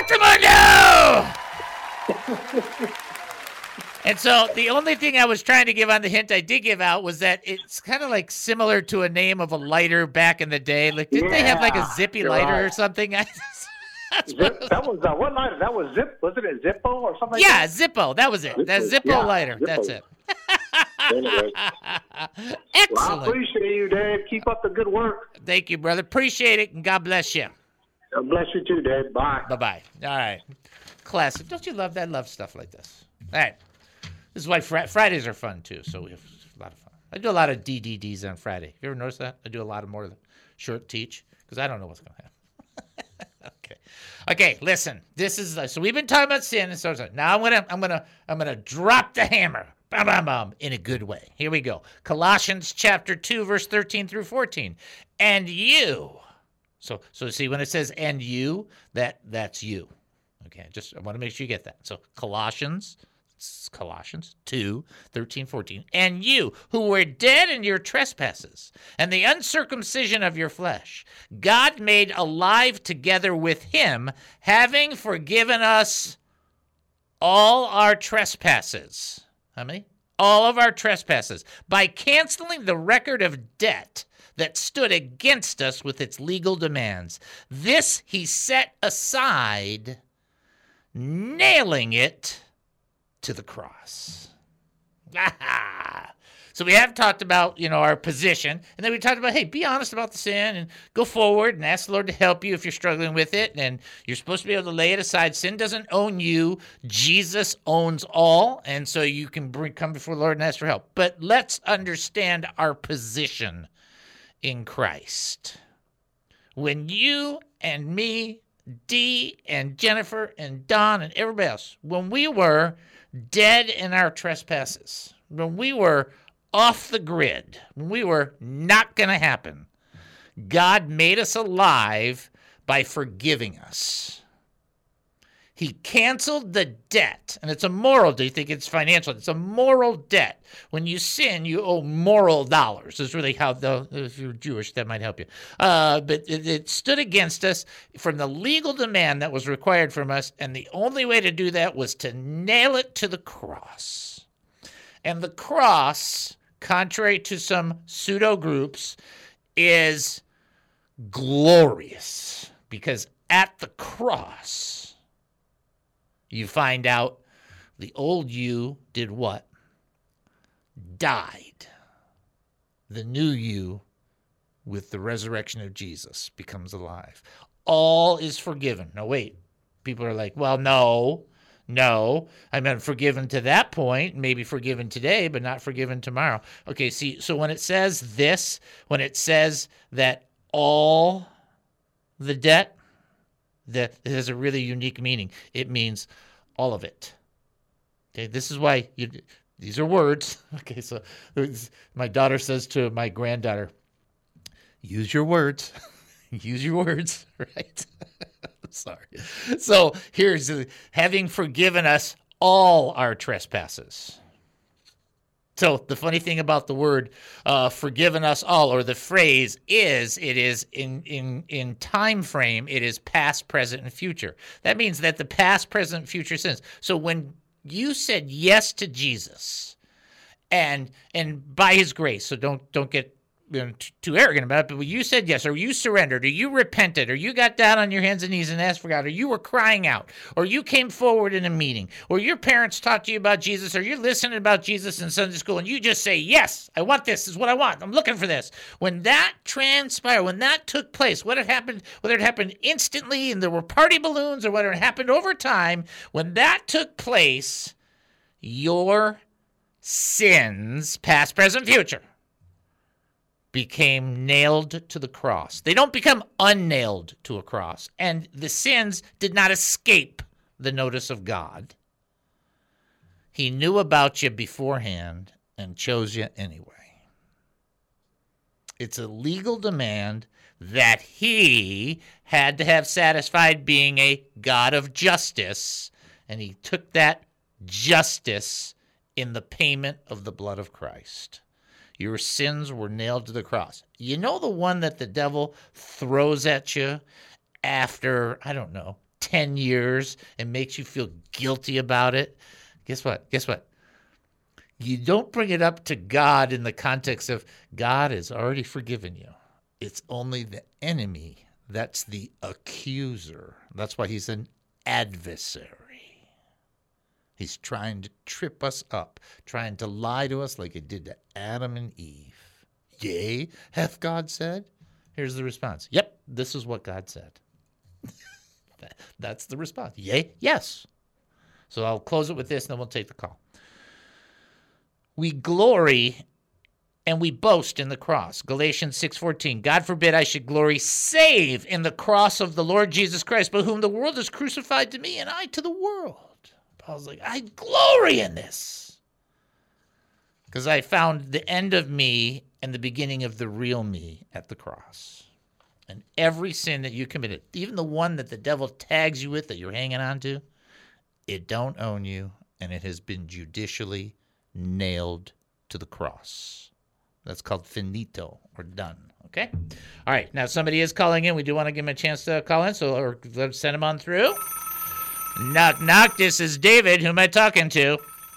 correct, Mundo! And so the only thing I was trying to give on the hint I did give out was that it's kind of like similar to a name of a lighter back in the day. Like, didn't they have like a Yeah, zippy you're lighter right. or something? That's Zip, that was uh, what lighter? That was Zip. Was it a Zippo or something? yeah, like Zippo. That was it. That Zippo, Zippo yeah, lighter. Zippo. That's it. that? Anyway, well, I Excellent. appreciate you, Dave. Keep up the good work. Thank you, brother. Appreciate it, and God bless you. God bless you too, Dave. Bye. Bye-bye. All right. Classic. Don't you love that? I love stuff like this. All right. This is why fr- Fridays are fun, too, so we have a lot of fun. I do a lot of D D Ds on Friday. You ever notice that? I do a lot of more of the short teach because I don't know what's going to happen. Okay. Okay, listen. This is uh, so we've been talking about sin and so on. Now I'm gonna I'm gonna I'm gonna drop the hammer. Bam, bam, bam, in a good way. Here we go. Colossians chapter two, verse thirteen through fourteen. And you. So so see when it says and you, that that's you. Okay, just I want to make sure you get that. So Colossians Colossians two, thirteen, fourteen. And you, who were dead in your trespasses and the uncircumcision of your flesh, God made alive together with him, having forgiven us all our trespasses. How many? All of our trespasses, by canceling the record of debt that stood against us with its legal demands. This he set aside, nailing it to the cross. So we have talked about, you know, our position, and then we talked about, hey, be honest about the sin and go forward and ask the Lord to help you if you're struggling with it, and you're supposed to be able to lay it aside. Sin doesn't own you. Jesus owns all, and so you can bring, come before the Lord and ask for help. But let's understand our position in Christ. When you and me, Dee and Jennifer and Don and everybody else, when we were dead in our trespasses, when we were off the grid, when we were not going to happen, God made us alive by forgiving us. He canceled the debt, and it's a moral debt. You think it's financial. It's a moral debt. When you sin, you owe moral dollars. Is really how, the, if you're Jewish, that might help you. Uh, but it, it stood against us from the legal demand that was required from us, and the only way to do that was to nail it to the cross. And the cross, contrary to some pseudo groups, is glorious, because at the cross, you find out the old you did what? Died. The new you, with the resurrection of Jesus, becomes alive. All is forgiven. Now, wait. People are like, well, no, no. I mean, forgiven to that point, maybe forgiven today, but not forgiven tomorrow. Okay, see, so when it says this, when it says that all the debt, that it has a really unique meaning. It means all of it. Okay, this is why you, these are words. Okay, so my daughter says to my granddaughter, use your words. Use your words, right? Sorry. So here's having forgiven us all our trespasses. So the funny thing about the word uh, "forgiven us all," or the phrase is, it is in in in time frame. It is past, present, and future. That means that the past, present, future sins. So when you said yes to Jesus, and and by His grace, so don't don't get you know, t- too arrogant about it, but when you said yes, or you surrendered, or you repented, or you got down on your hands and knees and asked for God, or you were crying out, or you came forward in a meeting, or your parents talked to you about Jesus, or you're listening about Jesus in Sunday school, and you just say, yes, I want this, this is what I want, I'm looking for this. When that transpired, when that took place, what had happened, whether it happened instantly and there were party balloons, or whether it happened over time, when that took place, your sins, past, present, future, became nailed to the cross. They don't become unnailed to a cross. And the sins did not escape the notice of God. He knew about you beforehand and chose you anyway. It's a legal demand that He had to have satisfied, being a God of justice, and He took that justice in the payment of the blood of Christ. Your sins were nailed to the cross. You know the one that the devil throws at you after, I don't know, ten years and makes you feel guilty about it? Guess what? Guess what? You don't bring it up to God in the context of God has already forgiven you. It's only the enemy that's the accuser. That's why he's an adversary. He's trying to trip us up, trying to lie to us like it did to Adam and Eve. Yea, hath God said? Here's the response. Yep, this is what God said. That's the response. Yea, yes. So I'll close it with this, and then we'll take the call. We glory and we boast in the cross. Galatians six fourteen, God forbid I should glory save in the cross of the Lord Jesus Christ, by whom the world is crucified to me and I to the world. Paul's like, I glory in this because I found the end of me and the beginning of the real me at the cross. And every sin that you committed, even the one that the devil tags you with that you're hanging on to, it don't own you, and it has been judicially nailed to the cross. That's called finito, or done, okay? All right, now somebody is calling in. We do want to give him a chance to call in, so or let's send him on through. Knock, knock, this is David. Who am I talking to?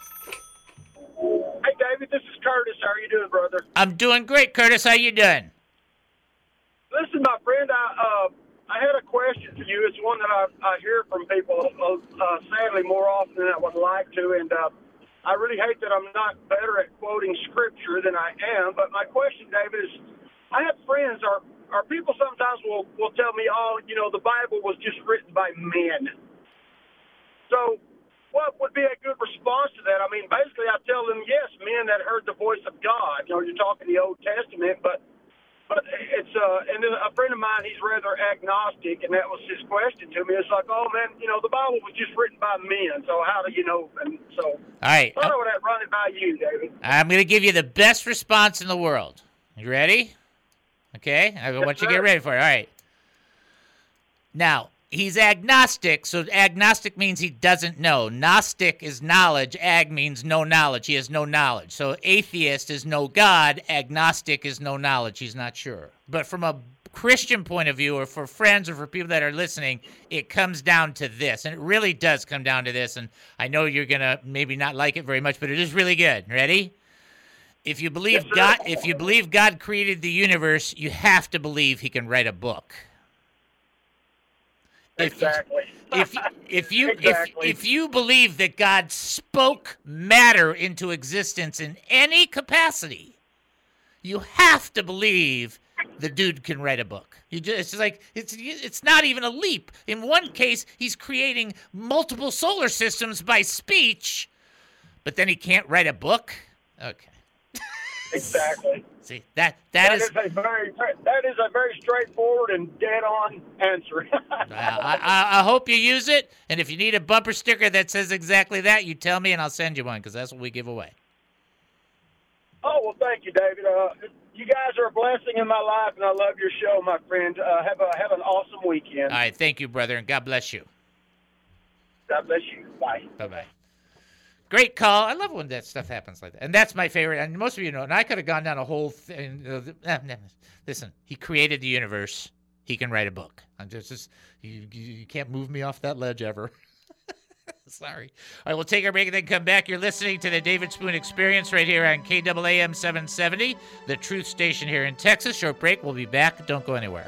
Hey, David, this is Curtis. How are you doing, brother? I'm doing great, Curtis. How you doing? Listen, my friend, I uh, I had a question for you. It's one that I, I hear from people, uh, sadly, more often than I would like to, and uh, I really hate that I'm not better at quoting Scripture than I am. But my question, David, is I have friends, or, or people sometimes will, will tell me, oh, you know, the Bible was just written by men. So what would be a good response to that? I mean, basically, I tell them, yes, men that heard the voice of God. You know, you're talking the Old Testament, but but it's uh, and then a friend of mine, he's rather agnostic, and that was his question to me. It's like, oh man, you know, the Bible was just written by men, so how do you know? And so, all right, I would run it by you, David. I'm going to give you the best response in the world. You ready? Okay, I want you to get ready for it. All right. Now, he's agnostic, so agnostic means he doesn't know. Gnostic is knowledge. Ag means no knowledge. He has no knowledge. So atheist is no God. Agnostic is no knowledge. He's not sure. But from a Christian point of view, or for friends or for people that are listening, it comes down to this. And it really does come down to this. And I know you're going to maybe not like it very much, but it is really good. Ready? If you believe God, if you believe God created the universe, you have to believe he can write a book. Exactly. If if you exactly. if if you believe that God spoke matter into existence in any capacity, you have to believe the dude can write a book. You just it's just like it's it's not even a leap. In one case, he's creating multiple solar systems by speech, but then he can't write a book. Okay. Exactly. See that that, that is, is a very that is a very straightforward and dead on answer. I, I, I hope you use it, and if you need a bumper sticker that says exactly that, you tell me, and I'll send you one because that's what we give away. Oh well, thank you, David. Uh, you guys are a blessing in my life, and I love your show, my friend. Uh, have a have an awesome weekend. All right, thank you, brother, and God bless you. God bless you. Bye. Bye bye. Great call. I love when that stuff happens like that. And that's my favorite. And most of you know, and I could have gone down a whole thing. Listen, he created the universe. He can write a book. I'm just, just you, you can't move me off that ledge ever. Sorry. All right, we'll take our break and then come back. You're listening to the David Spoon Experience right here on K A A M seven seventy, the Truth Station here in Texas. Short break. We'll be back. Don't go anywhere.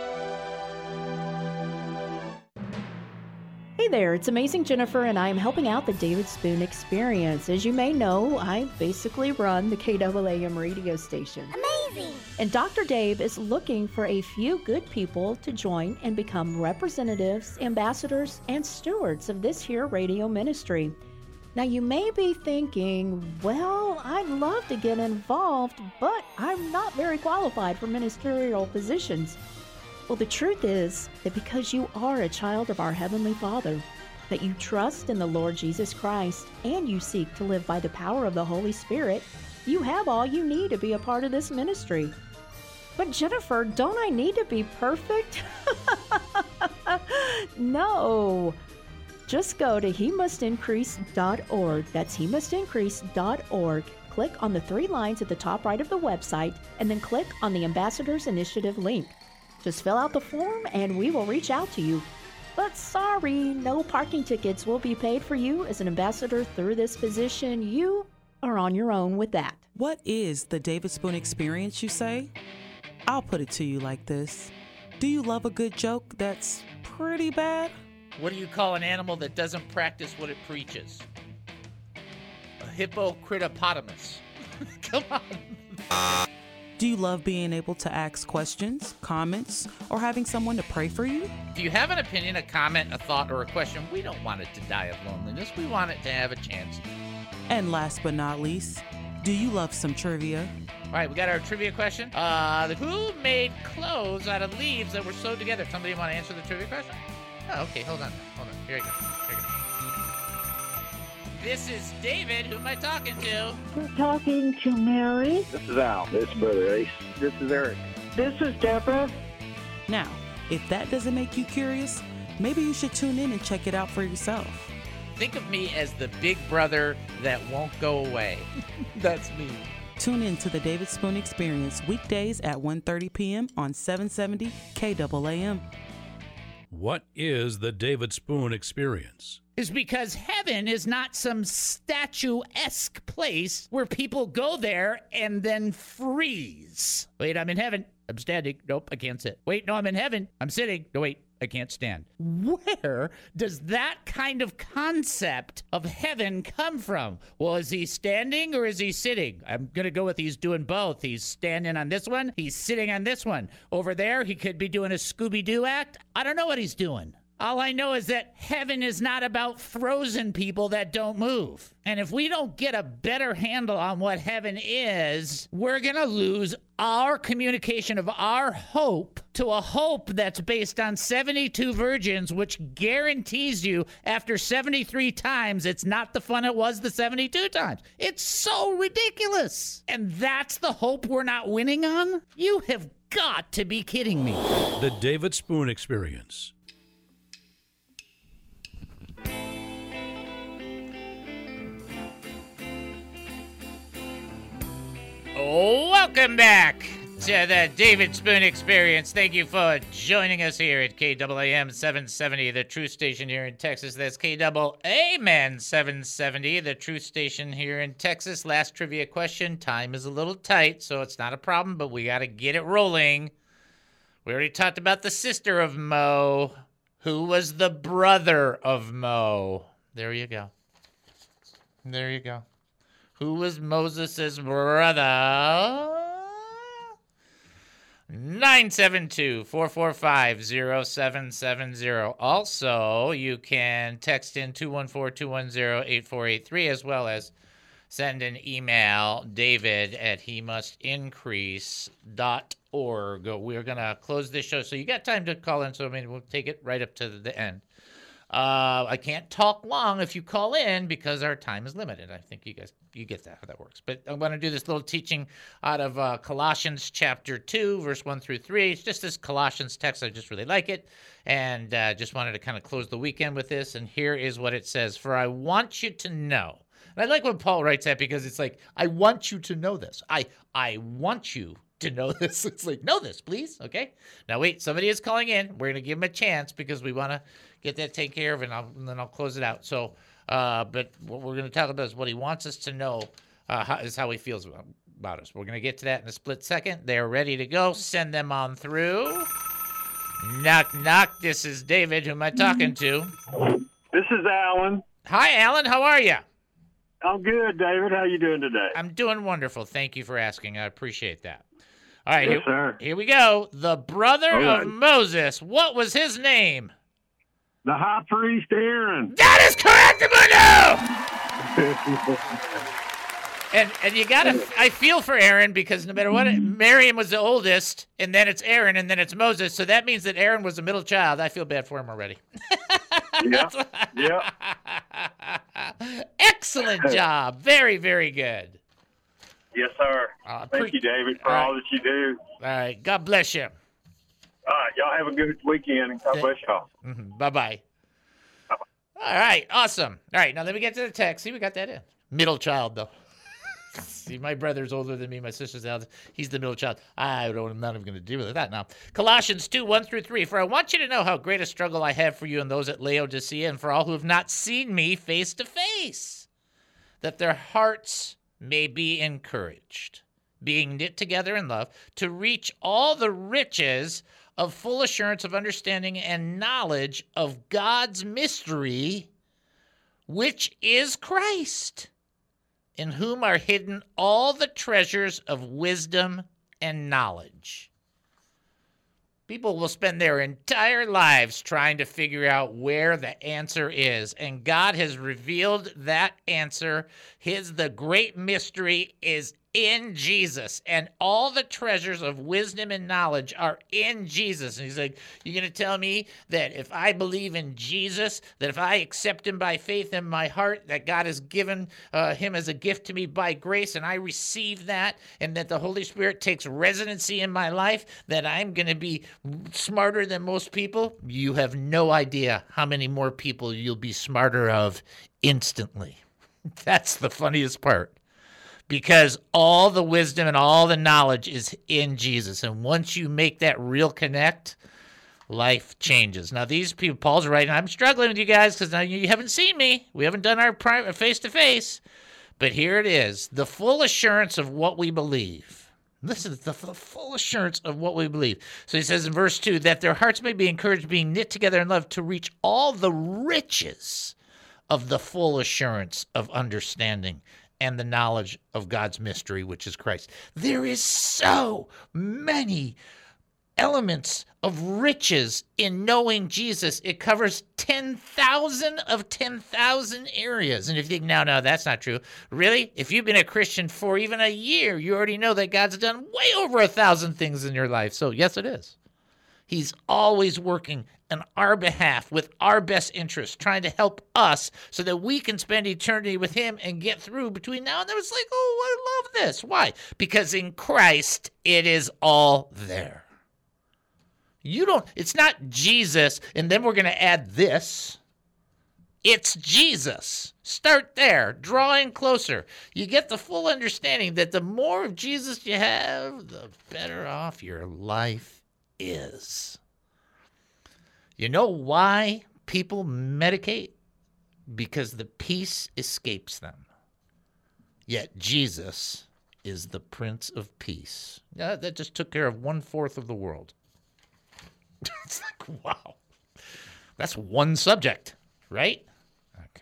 Hey there, it's Amazing Jennifer, and I am helping out the David Spoon Experience. As you may know, I basically run the K A A M radio station. Amazing! And Doctor Dave is looking for a few good people to join and become representatives, ambassadors, and stewards of this here radio ministry. Now, you may be thinking, well, I'd love to get involved, but I'm not very qualified for ministerial positions. Well, the truth is that because you are a child of our Heavenly Father, that you trust in the Lord Jesus Christ, and you seek to live by the power of the Holy Spirit, you have all you need to be a part of this ministry. But Jennifer, don't I need to be perfect? No. Just go to he must increase dot org. That's he must increase dot org. Click on the three lines at the top right of the website, and then click on the Ambassadors Initiative link. Just fill out the form and we will reach out to you. But sorry, no parking tickets will be paid for you as an ambassador through this position. You are on your own with that. What is the David Spoon Experience, you say? I'll put it to you like this. Do you love a good joke that's pretty bad? What do you call an animal that doesn't practice what it preaches? A hippocritopotamus. Come on. Do you love being able to ask questions, comments, or having someone to pray for you? If you have an opinion, a comment, a thought, or a question, we don't want it to die of loneliness. We want it to have a chance. And last but not least, Do you love some trivia? All right, we got our trivia question. Uh, the, who made clothes out of leaves that were sewed together? Somebody want to answer the trivia question? Oh, okay, hold on. Hold on. Here you go. Here you go. This is David. Who am I talking to? You're talking to Mary. This is Al. This is Brother Ace. This is Eric. This is Deborah. Now, if that doesn't make you curious, maybe you should tune in and check it out for yourself. Think of me as the big brother that won't go away. That's me. Tune in to the David Spoon Experience weekdays at one thirty p.m. on seven seventy K A A M. What is the David Spoon Experience? Is because heaven is not some statue-esque place where people go there and then freeze. Wait, I'm in heaven. I'm standing. Nope, I can't sit. Wait, no, I'm in heaven. I'm sitting. No, wait, I can't stand. Where does that kind of concept of heaven come from? Well, is he standing or is he sitting? I'm going to go with he's doing both. He's standing on this one. He's sitting on this one. Over there, he could be doing a Scooby-Doo act. I don't know what he's doing. All I know is that heaven is not about frozen people that don't move. And if we don't get a better handle on what heaven is, we're going to lose our communication of our hope to a hope that's based on seventy-two virgins, which guarantees you after seventy-three times, it's not the fun it was the seventy-two times. It's so ridiculous. And that's the hope we're not winning on? You have got to be kidding me. The David Spoon Experience. Welcome back to the David Spoon Experience. Thank you for joining us here at K A A M seven seventy, the Truth Station here in Texas. That's K A A M seven seventy, the Truth Station here in Texas. Last trivia question. Time is a little tight, so it's not a problem, but we got to get it rolling. We already talked about the sister of Mo. Who was the brother of Mo? There you go. There you go. Who was Moses' brother? nine seven two, four four five, zero seven seven zero. Also, you can text in two one four, two one zero, eight four eight three, as well as send an email, david at he must increase dot org. We're going to close this show, so you got time to call in, so I mean, we'll take it right up to the end. Uh, I can't talk long if you call in because our time is limited. I think you guys, you get that, how that works. But I'm going to do this little teaching out of uh, Colossians chapter two, verse one through three. It's just this Colossians text. I just really like it. And uh, just wanted to kind of close the weekend with this. And here is what it says. For I want you to know. And I like when Paul writes that because it's like, I want you to know this. I, I want you to know this. It's like, know this, please. Okay. Now, wait, somebody is calling in. We're going to give them a chance because we want to get that taken care of, and, I'll, and then I'll close it out. So, uh, but what we're going to talk about is what he wants us to know uh, how, is how he feels about, about us. We're going to get to that in a split second. They're ready to go. Send them on through. Knock, knock. This is David. Who am I talking to? This is Alan. Hi, Alan. How are you? I'm good, David. How you doing today? I'm doing wonderful. Thank you for asking. I appreciate that. All right, yes, here, sir. here we go. The brother right. of Moses. What was his name? The high priest Aaron. That is correct, Manu! and and you gotta, I feel for Aaron because no matter what, Miriam was the oldest, and then it's Aaron, and then it's Moses. So that means that Aaron was the middle child. I feel bad for him already. Yeah. Yeah. Excellent job. Very, very good. Yes, sir. Uh, Thank pre- you, David, for all all right. that you do. All right. God bless you. All right. Y'all have a good weekend, and God bless y'all. Mm-hmm. Bye-bye. All right. Awesome. All right. Now let me get to the text. See, we got that in. Middle child, though. See, my brother's older than me. My sister's out. He's the middle child. I don't, I'm not even going to deal with that now. Colossians two, one through three. For I want you to know how great a struggle I have for you and those at Laodicea, and for all who have not seen me face to face, that their hearts may be encouraged, being knit together in love, to reach all the riches of full assurance of understanding and knowledge of God's mystery, which is Christ, in whom are hidden all the treasures of wisdom and knowledge. People will spend their entire lives trying to figure out where the answer is, and God has revealed that answer. His the great mystery is in Jesus, and all the treasures of wisdom and knowledge are in Jesus. And he's like, you're going to tell me that if I believe in Jesus, that if I accept him by faith in my heart, that God has given uh, him as a gift to me by grace, and I receive that, and that the Holy Spirit takes residency in my life, that I'm going to be smarter than most people? You have no idea how many more people you'll be smarter of instantly. That's the funniest part. Because all the wisdom and all the knowledge is in Jesus. And once you make that real connect, life changes. Now, these people, Paul's writing, I'm struggling with you guys because now you haven't seen me. We haven't done our private face-to-face. But here it is, the full assurance of what we believe. Listen, the full assurance of what we believe. So he says in verse two, that their hearts may be encouraged, being knit together in love, to reach all the riches of the full assurance of understanding and the knowledge of God's mystery, which is Christ. There is so many elements of riches in knowing Jesus. It covers ten thousand of ten thousand areas. And if you think, no, no, that's not true. Really? If you've been a Christian for even a year, you already know that God's done way over a thousand things in your life. So yes, it is. He's always working on our behalf with our best interests, trying to help us so that we can spend eternity with him and get through between now and then. It's like, oh, I love this. Why? Because in Christ, it is all there. You don't, it's not Jesus, and then we're going to add this. It's Jesus. Start there. Draw in closer. You get the full understanding that the more of Jesus you have, the better off your life is. You know why people medicate? Because the peace escapes them. Yet Jesus is the Prince of Peace. Yeah, that just took care of one-fourth of the world. It's like, wow. That's one subject, right? Okay.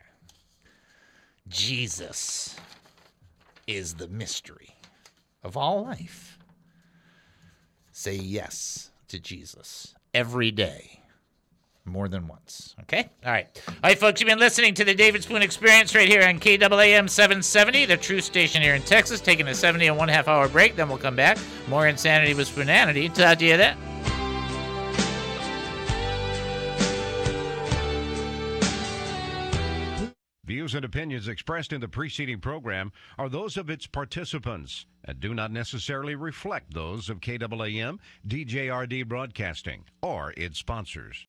Jesus is the mystery of all life. Say yes to Jesus every day. More than once. Okay? All right. All right, folks, you've been listening to the David Spoon Experience right here on K A A M seven seventy, the Truth Station here in Texas, taking a seventy and one half hour break. Then we'll come back. More Insanity with Spoonanity. Talk to you then. Views and opinions expressed in the preceding program are those of its participants and do not necessarily reflect those of K A A M, D J R D Broadcasting, or its sponsors.